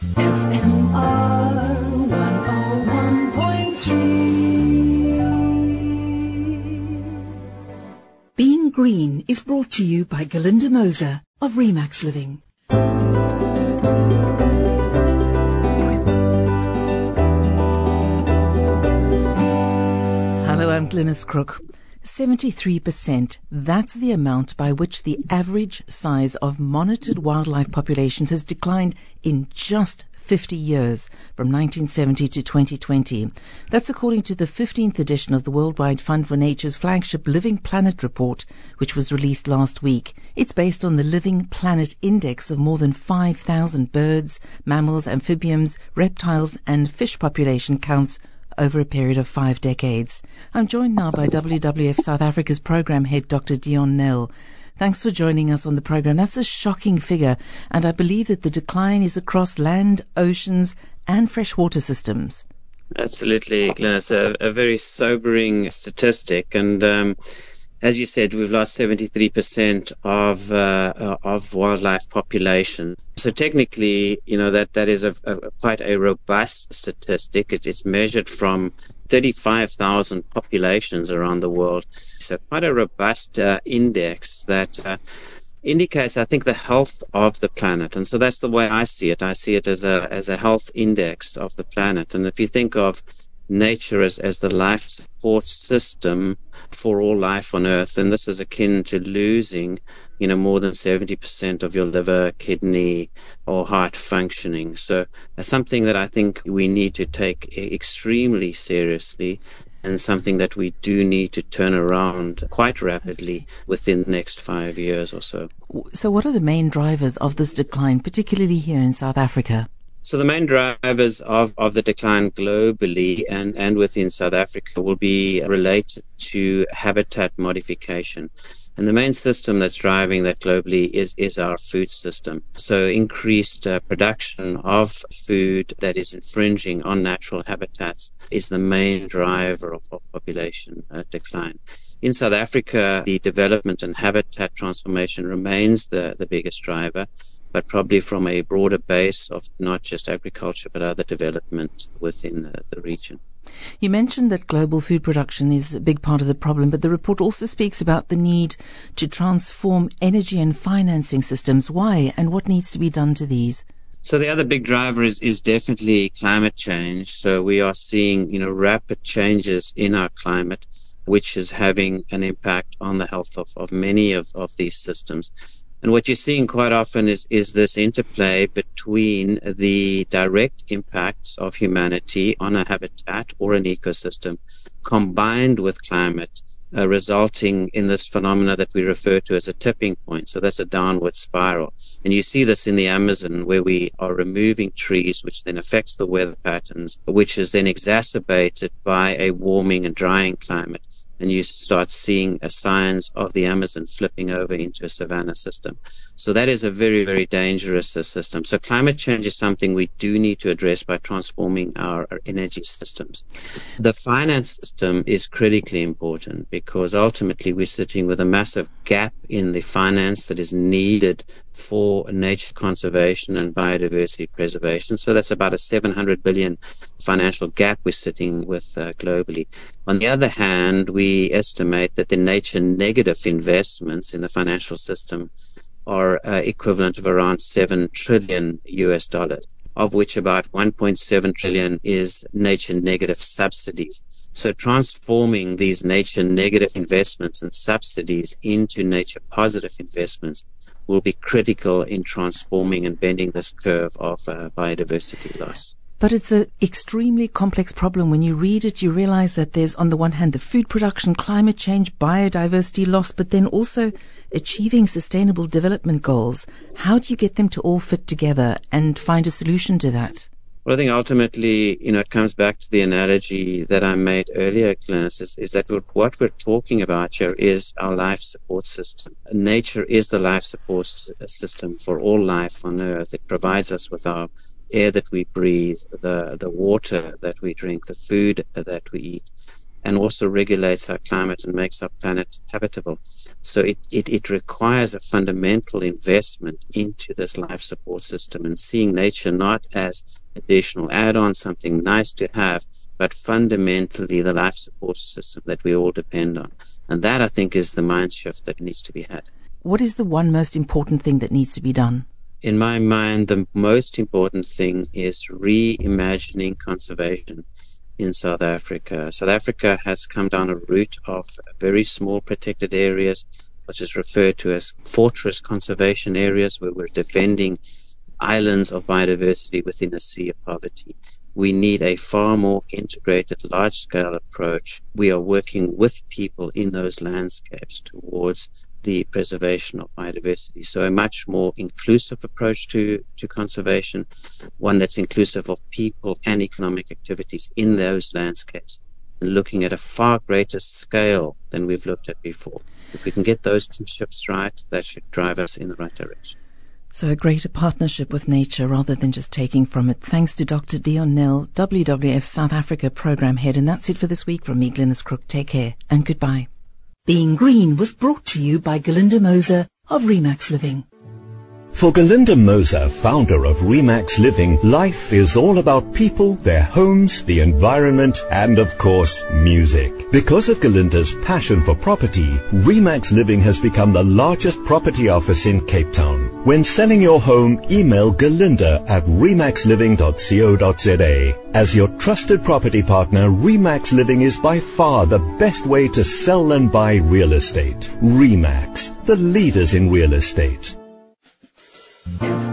FMR 101.3. Being Green is brought to you by Galinda Moser of Remax Living. Hello, I'm Glynis Crook. 73%, that's the amount by which the average size of monitored wildlife populations has declined in just 50 years, from 1970 to 2020. That's according to the 15th edition of the Worldwide Fund for Nature's flagship Living Planet report, which was released last week. It's based on the Living Planet Index of more than 5,000 birds, mammals, amphibians, reptiles and fish population counts over a period of 5 decades. I'm joined now by WWF South Africa's program head, Dr. Dion Nel. Thanks for joining us on the program. That's a shocking figure, and I believe that the decline is across land, oceans, and freshwater systems. Absolutely, Glennis. A very sobering statistic, and as you said, we've lost 73% of wildlife population. So technically, that is quite a robust statistic. It's measured from 35,000 populations around the world. So quite a robust index that indicates, I think, the health of the planet. And so that's the way I see it. I see it as a health index of the planet. And if you think of nature as the life support system for all life on Earth, and this is akin to losing, more than 70% of your liver, kidney, or heart functioning. So that's something that I think we need to take extremely seriously, and something that we do need to turn around quite rapidly within the next 5 years or so. So what are the main drivers of this decline, particularly here in South Africa? So the main drivers of the decline globally and within South Africa will be related to habitat modification. And the main system that's driving that globally is our food system. So increased production of food that is infringing on natural habitats is the main driver of population decline. In South Africa, the development and habitat transformation remains the biggest driver, but probably from a broader base of not just agriculture, but other development within the region. You mentioned that global food production is a big part of the problem, but the report also speaks about the need to transform energy and financing systems. Why, and what needs to be done to these? So the other big driver is definitely climate change. So we are seeing, rapid changes in our climate, which is having an impact on the health of many of these systems. And what you're seeing quite often is this interplay between the direct impacts of humanity on a habitat or an ecosystem combined with climate, resulting in this phenomena that we refer to as a tipping point. So that's a downward spiral. And you see this in the Amazon, where we are removing trees, which then affects the weather patterns, which is then exacerbated by a warming and drying climate. And you start seeing signs of the Amazon flipping over into a savanna system. So that is a very, very dangerous system. So climate change is something we do need to address by transforming our energy systems. The finance system is critically important because ultimately we're sitting with a massive gap in the finance that is needed for nature conservation and biodiversity preservation. So that's about a 700 billion financial gap we're sitting with globally. On the other hand, we estimate that the nature negative investments in the financial system are equivalent of around $7 trillion, of which about 1.7 trillion is nature negative subsidies. So transforming these nature negative investments and subsidies into nature positive investments will be critical in transforming and bending this curve of biodiversity loss. But it's an extremely complex problem. When you read it, you realize that there's, on the one hand, the food production, climate change, biodiversity loss, but then also achieving sustainable development goals. How do you get them to all fit together and find a solution to that? Well, I think ultimately, it comes back to the analogy that I made earlier, Glennis, is that what we're talking about here is our life support system. Nature is the life support system for all life on Earth. It provides us with our air that we breathe, the water that we drink, the food that we eat. and also regulates our climate and makes our planet habitable. So it requires a fundamental investment into this life support system, and seeing nature not as additional add-on, something nice to have, but fundamentally the life support system that we all depend on. And that, I think, is the mind shift that needs to be had. What is the one most important thing that needs to be done? In my mind, the most important thing is reimagining conservation in South Africa. South Africa has come down a route of very small protected areas, which is referred to as fortress conservation areas, where we're defending islands of biodiversity within a sea of poverty. We need a far more integrated, large-scale approach. We are working with people in those landscapes towards the preservation of biodiversity. So a much more inclusive approach to conservation, one that's inclusive of people and economic activities in those landscapes, and looking at a far greater scale than we've looked at before. If we can get those two shifts right, that should drive us in the right direction. So a greater partnership with nature rather than just taking from it. Thanks to Dr. Dion Nel, WWF South Africa Program Head. And that's it for this week from me, Glynis Crook. Take care and goodbye. Being Green was brought to you by Galinda Moser of Remax Living. For Galinda Moser, founder of Remax Living, life is all about people, their homes, the environment, and of course, music. Because of Galinda's passion for property, Remax Living has become the largest property office in Cape Town. When selling your home, email galinda@remaxliving.co.za. As your trusted property partner, Remax Living is by far the best way to sell and buy real estate. Remax, the leaders in real estate.